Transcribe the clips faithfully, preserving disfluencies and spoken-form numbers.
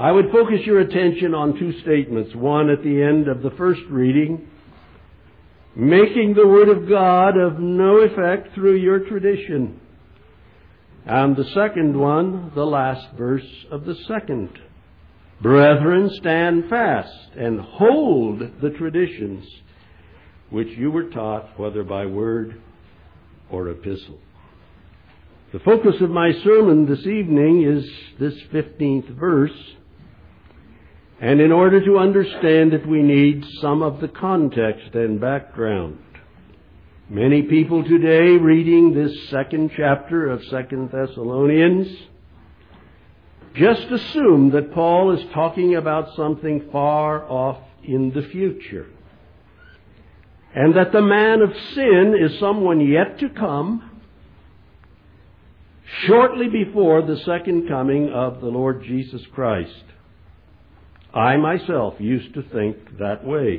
I would focus your attention on two statements. One at the end of the first reading, making the Word of God of no effect through your tradition. And the second one, the last verse of the second. Brethren, stand fast and hold the traditions which you were taught, whether by word or epistle. The focus of my sermon this evening is this fifteenth verse. And in order to understand it, we need some of the context and background. Many people today reading this second chapter of Second Thessalonians just assume that Paul is talking about something far off in the future, and that the man of sin is someone yet to come, shortly before the second coming of the Lord Jesus Christ. I myself used to think that way.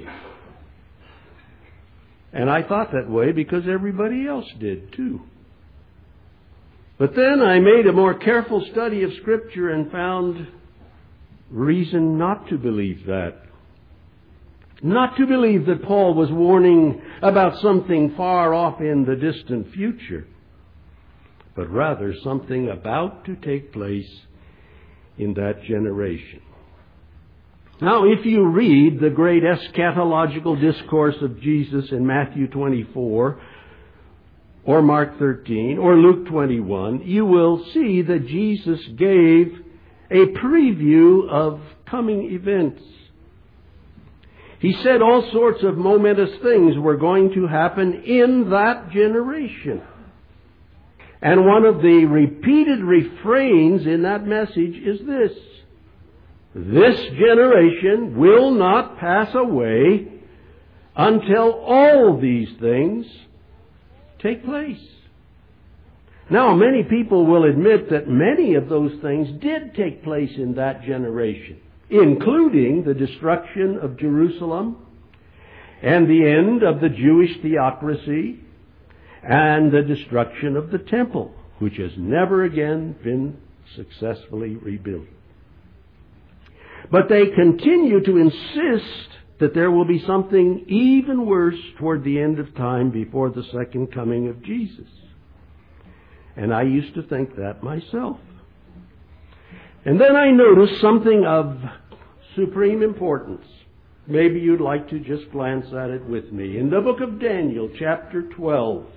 And I thought that way because everybody else did too. But then I made a more careful study of Scripture and found reason not to believe that. Not to believe that Paul was warning about something far off in the distant future, but rather something about to take place in that generation. Now, if you read the great eschatological discourse of Jesus in Matthew twenty-four, or Mark thirteen, or Luke twenty-one, you will see that Jesus gave a preview of coming events. He said all sorts of momentous things were going to happen in that generation. And one of the repeated refrains in that message is this: this generation will not pass away until all these things take place. Now, many people will admit that many of those things did take place in that generation, including the destruction of Jerusalem and the end of the Jewish theocracy and the destruction of the temple, which has never again been successfully rebuilt. But they continue to insist that there will be something even worse toward the end of time before the second coming of Jesus. And I used to think that myself. And then I noticed something of supreme importance. Maybe you'd like to just glance at it with me. In the book of Daniel, chapter twelve,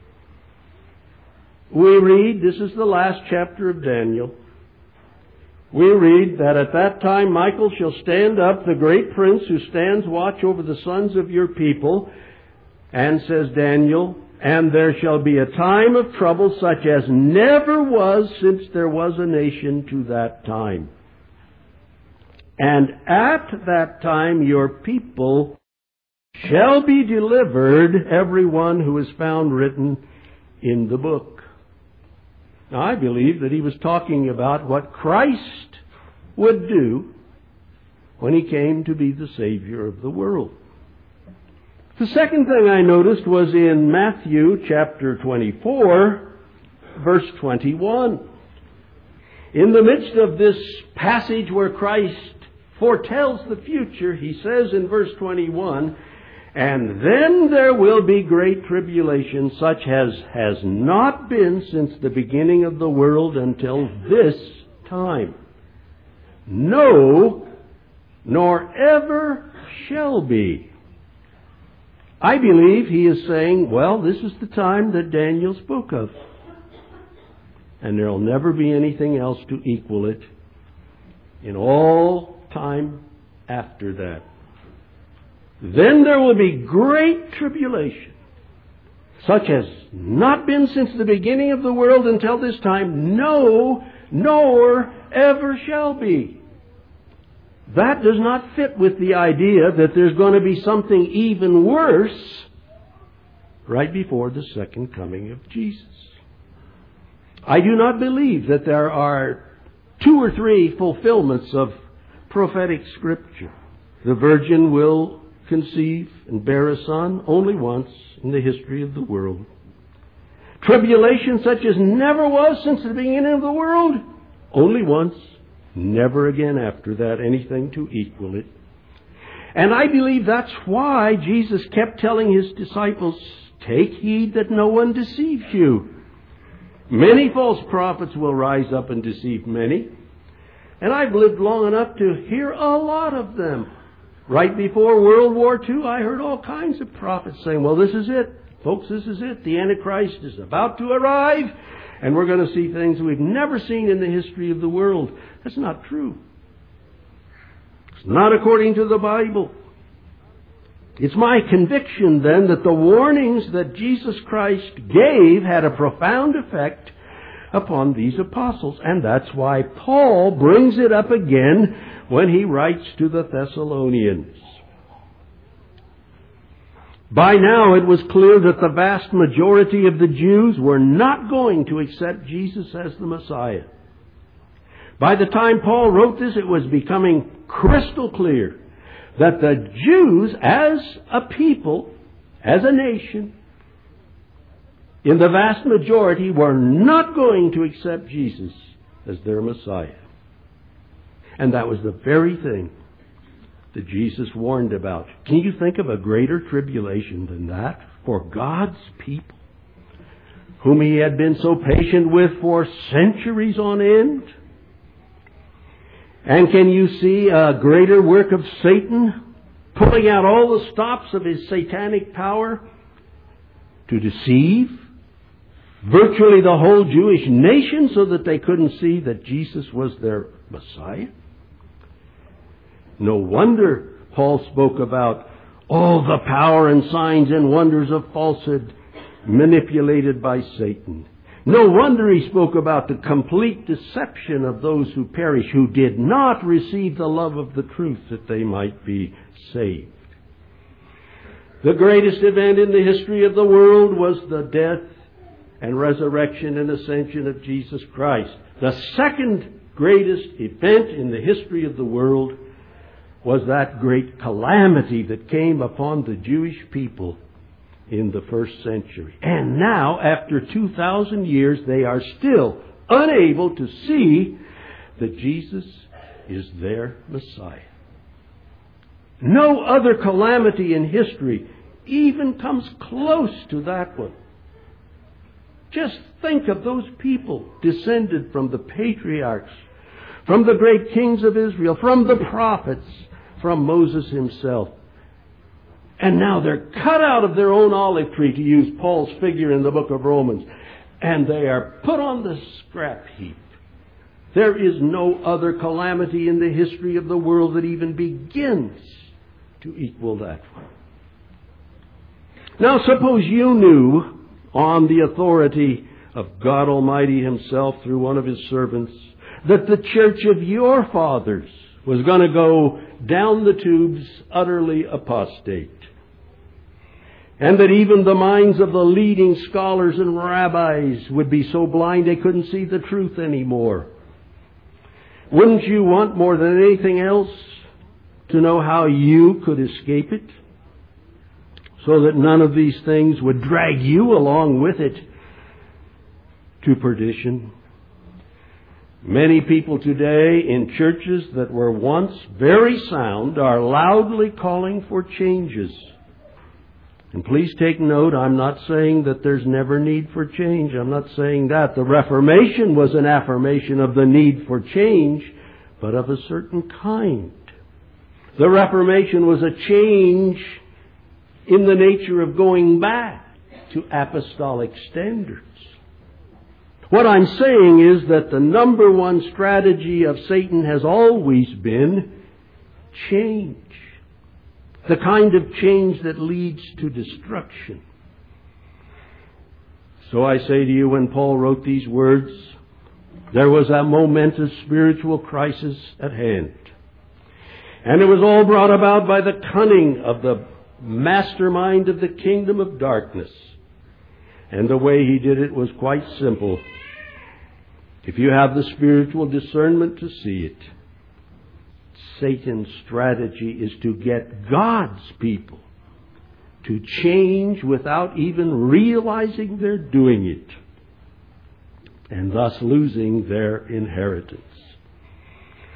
we read, this is the last chapter of Daniel, we read that at that time Michael shall stand up, the great prince who stands watch over the sons of your people, and says Daniel, and there shall be a time of trouble such as never was since there was a nation to that time. And at that time your people shall be delivered, every one who is found written in the book. Now, I believe that he was talking about what Christ would do when he came to be the Savior of the world. The second thing I noticed was in Matthew chapter twenty-four, verse twenty-one. In the midst of this passage where Christ foretells the future, he says in verse twenty-one, and then there will be great tribulation, such as has not been since the beginning of the world until this time. No, nor ever shall be. I believe he is saying, well, this is the time that Daniel spoke of. And there will never be anything else to equal it in all time after that. Then there will be great tribulation, such as not been since the beginning of the world until this time, no, nor ever shall be. That does not fit with the idea that there's going to be something even worse right before the second coming of Jesus. I do not believe that there are two or three fulfillments of prophetic Scripture. The virgin will conceive and bear a son only once in the history of the world. Tribulation such as never was since the beginning of the world, only once Never again after that anything to equal it. And I believe that's why Jesus kept telling His disciples, take heed that no one deceives you. Many false prophets will rise up and deceive many. And I've lived long enough to hear a lot of them. Right before World War Two, I heard all kinds of prophets saying, well, this is it. Folks, this is it. The Antichrist is about to arrive, and we're going to see things we've never seen in the history of the world. That's not true. It's not according to the Bible. It's my conviction, then, that the warnings that Jesus Christ gave had a profound effect upon these apostles. And that's why Paul brings it up again when he writes to the Thessalonians. By now it was clear that the vast majority of the Jews were not going to accept Jesus as the Messiah. By the time Paul wrote this, it was becoming crystal clear that the Jews as a people, as a nation, in the vast majority were not going to accept Jesus as their Messiah. And that was the very thing that Jesus warned about. Can you think of a greater tribulation than that for God's people, whom He had been so patient with for centuries on end? And can you see a greater work of Satan, pulling out all the stops of his satanic power to deceive virtually the whole Jewish nation so that they couldn't see that Jesus was their Messiah? No wonder Paul spoke about all the power and signs and wonders of falsehood manipulated by Satan. No wonder he spoke about the complete deception of those who perish, who did not receive the love of the truth that they might be saved. The greatest event in the history of the world was the death and resurrection and ascension of Jesus Christ. The second greatest event in the history of the world was that great calamity that came upon the Jewish people in the first century. And now, after two thousand years, they are still unable to see that Jesus is their Messiah. No other calamity in history even comes close to that one. Just think of those people descended from the patriarchs, from the great kings of Israel, from the prophets, from Moses himself. And now they're cut out of their own olive tree, to use Paul's figure in the book of Romans, and they are put on the scrap heap. There is no other calamity in the history of the world that even begins to equal that one. Now suppose you knew, on the authority of God Almighty Himself through one of His servants, that the church of your fathers was going to go down the tubes utterly apostate. And that even the minds of the leading scholars and rabbis would be so blind they couldn't see the truth anymore. Wouldn't you want more than anything else to know how you could escape it, so that none of these things would drag you along with it to perdition? Many people today in churches that were once very sound are loudly calling for changes. And please take note, I'm not saying that there's never need for change. I'm not saying that. The Reformation was an affirmation of the need for change, but of a certain kind. The Reformation was a change in the nature of going back to apostolic standards. What I'm saying is that the number one strategy of Satan has always been change. The kind of change that leads to destruction. So I say to you, when Paul wrote these words, there was a momentous spiritual crisis at hand. And it was all brought about by the cunning of the mastermind of the kingdom of darkness. And the way he did it was quite simple. If you have the spiritual discernment to see it, Satan's strategy is to get God's people to change without even realizing they're doing it, and thus losing their inheritance.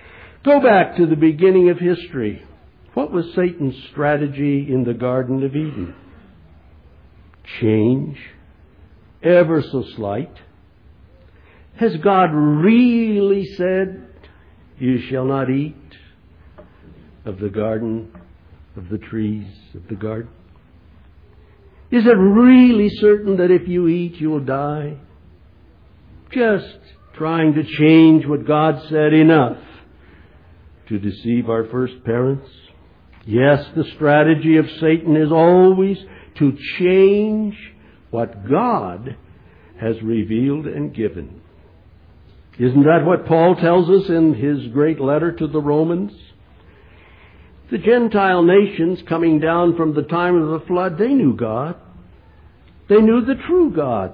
Go back to the beginning of history. What was Satan's strategy in the Garden of Eden? Change, ever so slight. Has God really said, "You shall not eat of the garden, of the trees of the garden"? Is it really certain that if you eat, you will die? Just trying to change what God said enough to deceive our first parents? Yes, the strategy of Satan is always to change what God has revealed and given. Isn't that what Paul tells us in his great letter to the Romans? The Gentile nations coming down from the time of the flood, they knew God. They knew the true God.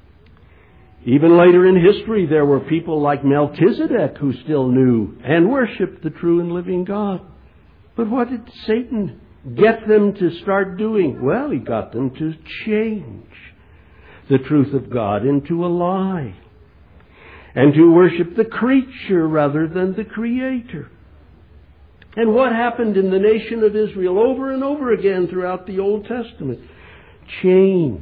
Even later in history, there were people like Melchizedek who still knew and worshipped the true and living God. But what did Satan get them to start doing? Well, he got them to change the truth of God into a lie and to worship the creature rather than the Creator. And what happened in the nation of Israel over and over again throughout the Old Testament? Change.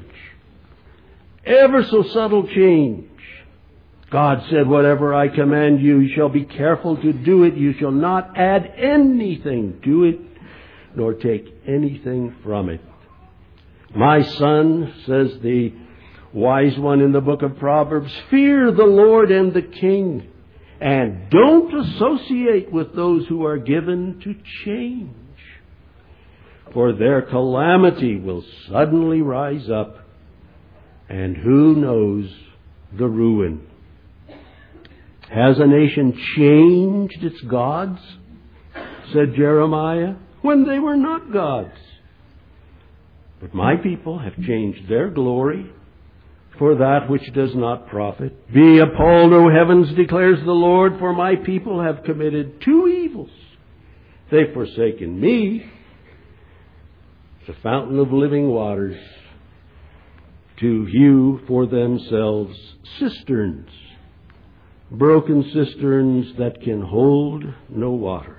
Ever so subtle change. God said, "Whatever I command you, you shall be careful to do it. You shall not add anything to it, nor take anything from it." "My son," says the wise one in the book of Proverbs, "fear the Lord and the king, and don't associate with those who are given to change, for their calamity will suddenly rise up, and who knows the ruin." Has a nation changed its gods, said Jeremiah, when they were not gods? But my people have changed their glory for that which does not profit. "Be appalled, O heavens, declares the Lord, for my people have committed two evils. They've forsaken me, the fountain of living waters, to hew for themselves cisterns, broken cisterns that can hold no water."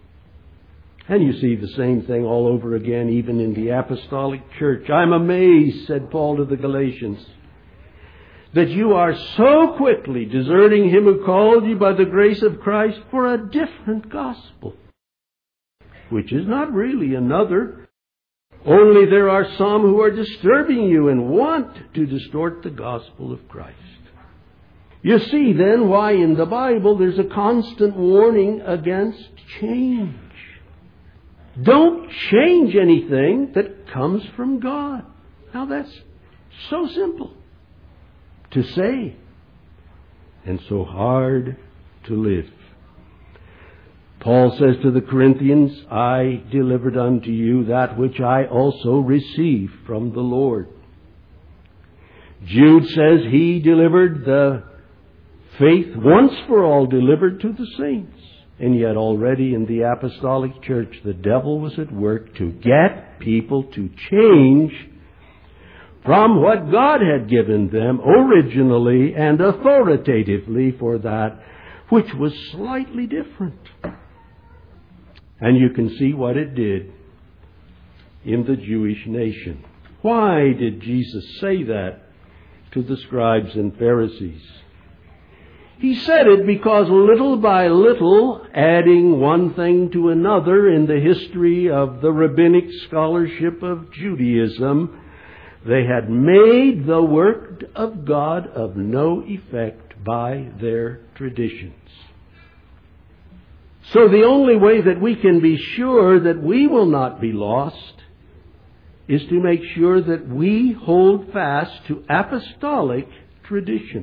And you see the same thing all over again, even in the apostolic church. "I'm amazed," said Paul to the Galatians, "that you are so quickly deserting him who called you by the grace of Christ for a different gospel, which is not really another. Only there are some who are disturbing you and want to distort the gospel of Christ." You see then why in the Bible there's a constant warning against change. Don't change anything that comes from God. Now that's so simple to say and so hard to live. Paul says to the Corinthians, "I delivered unto you that which I also received from the Lord." Jude says he delivered the faith once for all delivered to the saints. And yet already in the apostolic church, the devil was at work to get people to change from what God had given them originally and authoritatively for that which was slightly different. And you can see what it did in the Jewish nation. Why did Jesus say that to the scribes and Pharisees? He said it because little by little, adding one thing to another in the history of the rabbinic scholarship of Judaism, they had made the work of God of no effect by their traditions. So the only way that we can be sure that we will not be lost is to make sure that we hold fast to apostolic tradition.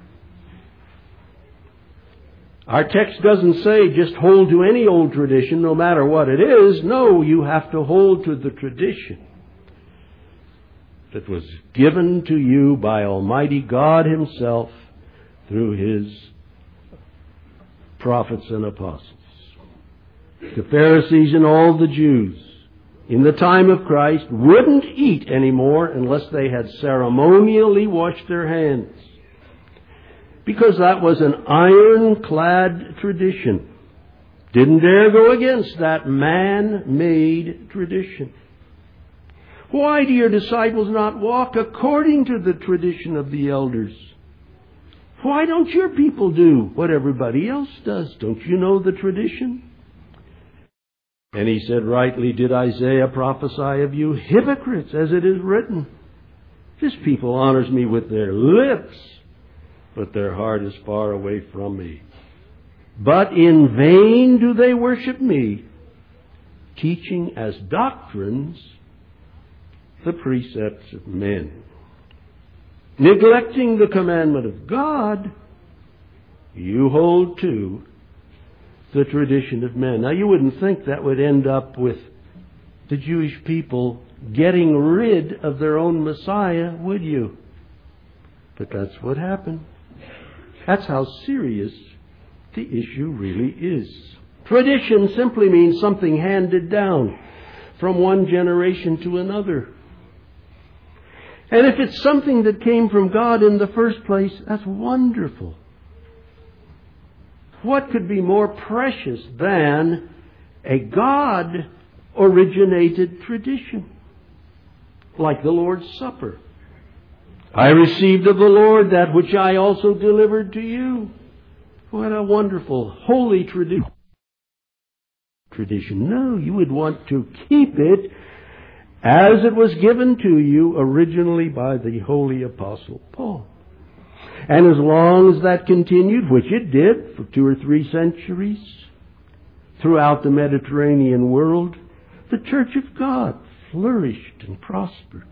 Our text doesn't say just hold to any old tradition no matter what it is. No, you have to hold to the tradition that was given to you by Almighty God Himself through His prophets and apostles. The Pharisees and all the Jews in the time of Christ wouldn't eat anymore unless they had ceremonially washed their hands, because that was an ironclad tradition Didn't dare go against that man-made tradition. Why do your disciples not walk according to the tradition of the elders? Why don't your people do what everybody else does? Don't you know the tradition? And he said, rightly did Isaiah prophesy of you hypocrites, as it is written. This people honors me with their lips, but their heart is far away from me. But in vain do they worship me, teaching as doctrines the precepts of men. Neglecting the commandment of God, you hold to the tradition of men. Now, you wouldn't think that would end up with the Jewish people getting rid of their own Messiah, would you? But that's what happened. That's how serious the issue really is. Tradition simply means something handed down from one generation to another. And if it's something that came from God in the first place, that's wonderful. What could be more precious than a God-originated tradition? Like the Lord's Supper. I received of the Lord that which I also delivered to you. What a wonderful, holy tradition. Tradition. No, you would want to keep it as it was given to you originally by the holy apostle Paul. And as long as that continued, which it did for two or three centuries, throughout the Mediterranean world, the Church of God flourished and prospered.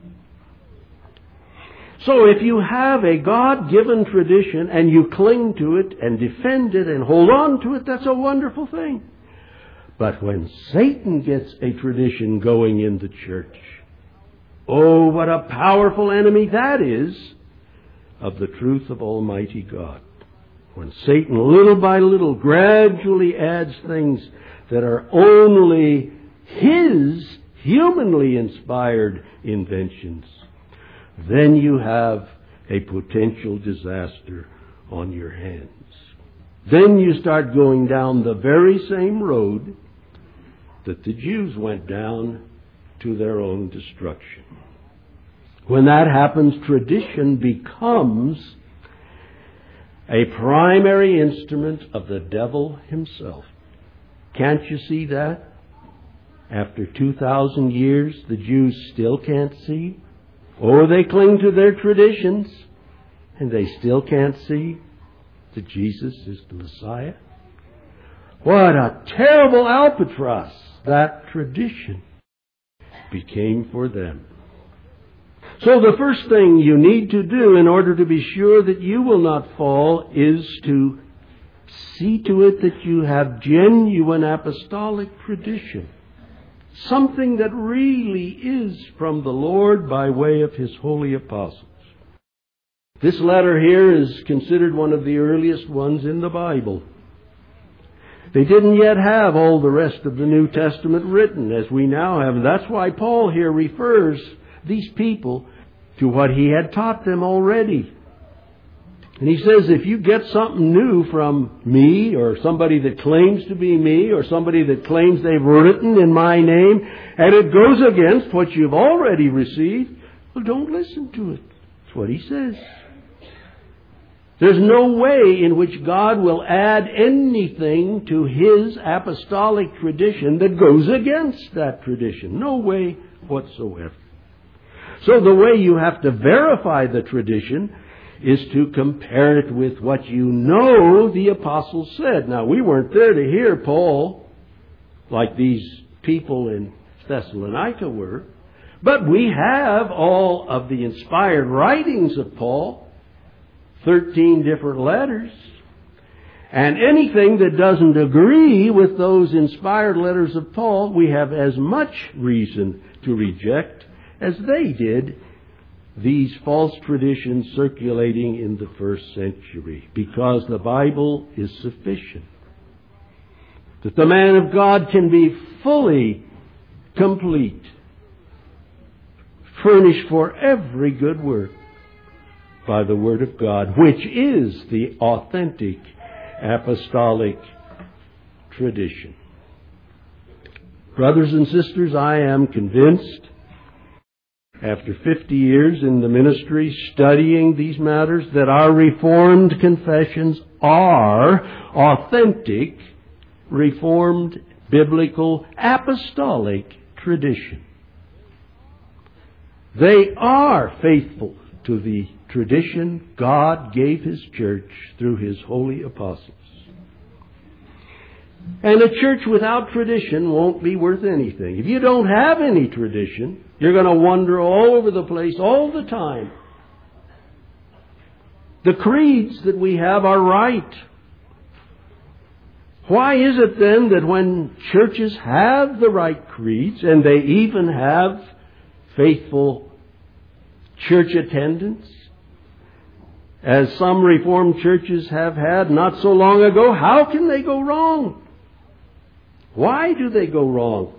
So if you have a God-given tradition and you cling to it and defend it and hold on to it, that's a wonderful thing. But when Satan gets a tradition going in the church, oh, what a powerful enemy that is of the truth of Almighty God. When Satan, little by little, gradually adds things that are only his humanly inspired inventions, then you have a potential disaster on your hands. Then you start going down the very same road that the Jews went down to their own destruction. When that happens, tradition becomes a primary instrument of the devil himself. Can't you see that? After two thousand years, the Jews still can't see. Oh, they cling to their traditions, and they still can't see that Jesus is the Messiah. What a terrible albatross that tradition became for them. So the first thing you need to do in order to be sure that you will not fall is to see to it that you have genuine apostolic tradition. Something that really is from the Lord by way of His holy apostles. This letter here is considered one of the earliest ones in the Bible. They didn't yet have all the rest of the New Testament written as we now have. That's why Paul here refers these people to what he had taught them already. And he says, if you get something new from me, or somebody that claims to be me, or somebody that claims they've written in my name, and it goes against what you've already received, well, don't listen to it. That's what he says. There's no way in which God will add anything to His apostolic tradition that goes against that tradition. No way whatsoever. So the way you have to verify the tradition is to compare it with what you know the apostles said. Now, we weren't there to hear Paul like these people in Thessalonica were, but we have all of the inspired writings of Paul, thirteen different letters, and anything that doesn't agree with those inspired letters of Paul, we have as much reason to reject as they did these false traditions circulating in the first century, because the Bible is sufficient. That the man of God can be fully complete, furnished for every good work by the Word of God, which is the authentic apostolic tradition. Brothers and sisters, I am convinced, after fifty years in the ministry studying these matters, that our Reformed confessions are authentic, Reformed, biblical, apostolic tradition. They are faithful to the tradition God gave His church through His holy apostles. And a church without tradition won't be worth anything. If you don't have any tradition, you're going to wander all over the place all the time. The creeds that we have are right. Why is it then that when churches have the right creeds, and they even have faithful church attendance, as some Reformed churches have had not so long ago, how can they go wrong? Why do they go wrong?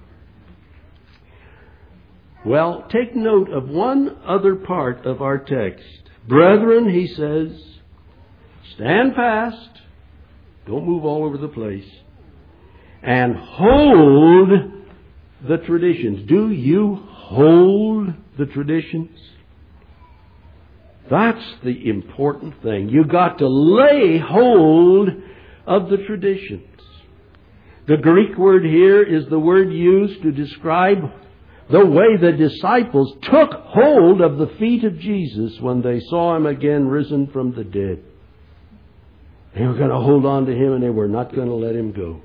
Well, take note of one other part of our text. Brethren, he says, stand fast, don't move all over the place, and hold the traditions. Do you hold the traditions? That's the important thing. You've got to lay hold of the traditions. The Greek word here is the word used to describe the way the disciples took hold of the feet of Jesus when they saw Him again risen from the dead. They were going to hold on to Him and they were not going to let Him go.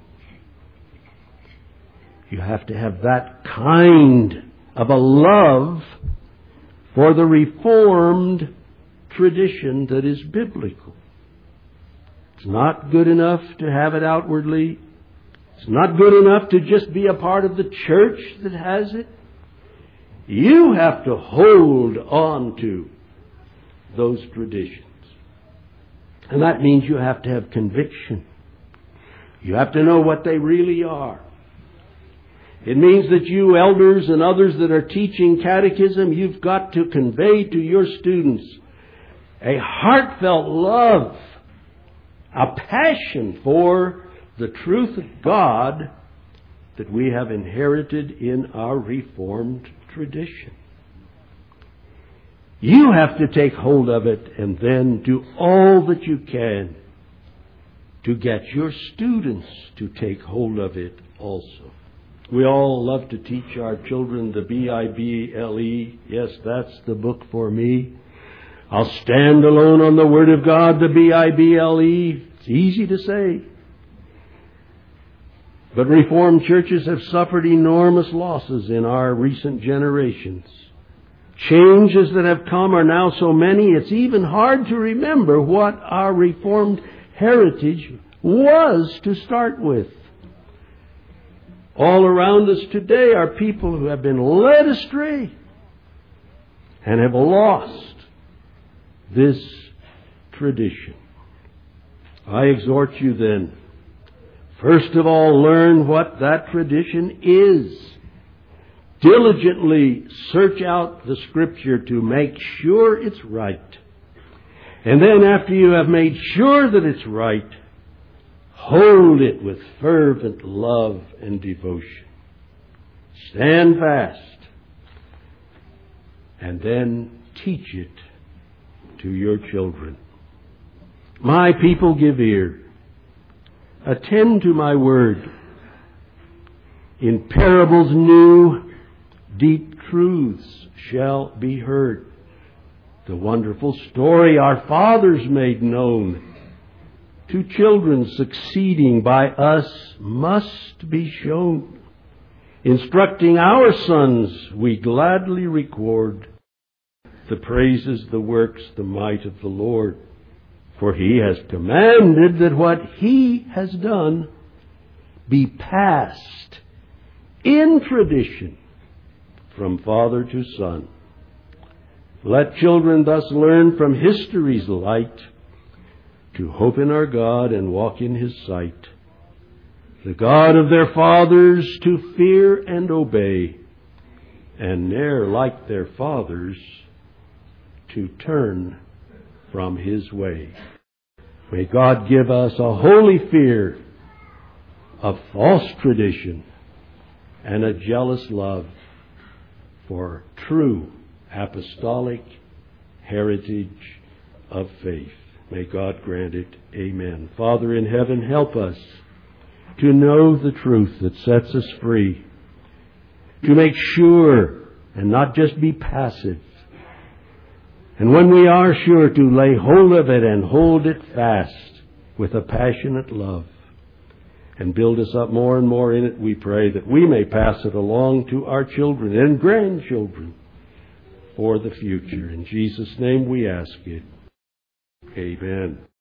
You have to have that kind of a love for the Reformed tradition that is biblical. It's not good enough to have it outwardly. It's not good enough to just be a part of the church that has it. You have to hold on to those traditions. And that means you have to have conviction. You have to know what they really are. It means that you elders and others that are teaching catechism, you've got to convey to your students a heartfelt love, a passion for the truth of God that we have inherited in our Reformed tradition. You have to take hold of it and then do all that you can to get your students to take hold of it also. We all love to teach our children the B I B L E. Yes, that's the book for me. I'll stand alone on the Word of God, the B I B L E. It's easy to say. But Reformed churches have suffered enormous losses in our recent generations. Changes that have come are now so many, it's even hard to remember what our Reformed heritage was to start with. All around us today are people who have been led astray and have lost this tradition. I exhort you then, first of all, learn what that tradition is. Diligently search out the Scripture to make sure it's right. And then after you have made sure that it's right, hold it with fervent love and devotion. Stand fast. And then teach it to your children. My people, give ear. Attend to my word. In parables new, deep truths shall be heard. The wonderful story our fathers made known to children succeeding by us must be shown. Instructing our sons, we gladly record the praises, the works, the might of the Lord. For He has commanded that what He has done be passed in tradition from father to son. Let children thus learn from history's light to hope in our God and walk in His sight. The God of their fathers to fear and obey, and ne'er like their fathers to turn from His way. May God give us a holy fear a false tradition, and a jealous love for true apostolic heritage of faith. May God grant it. Amen. Father in heaven, help us to know the truth that sets us free, to make sure and not just be passive. And when we are sure, to lay hold of it and hold it fast with a passionate love. And build us up more and more in it, we pray, that we may pass it along to our children and grandchildren for the future. In Jesus' name we ask it. Amen.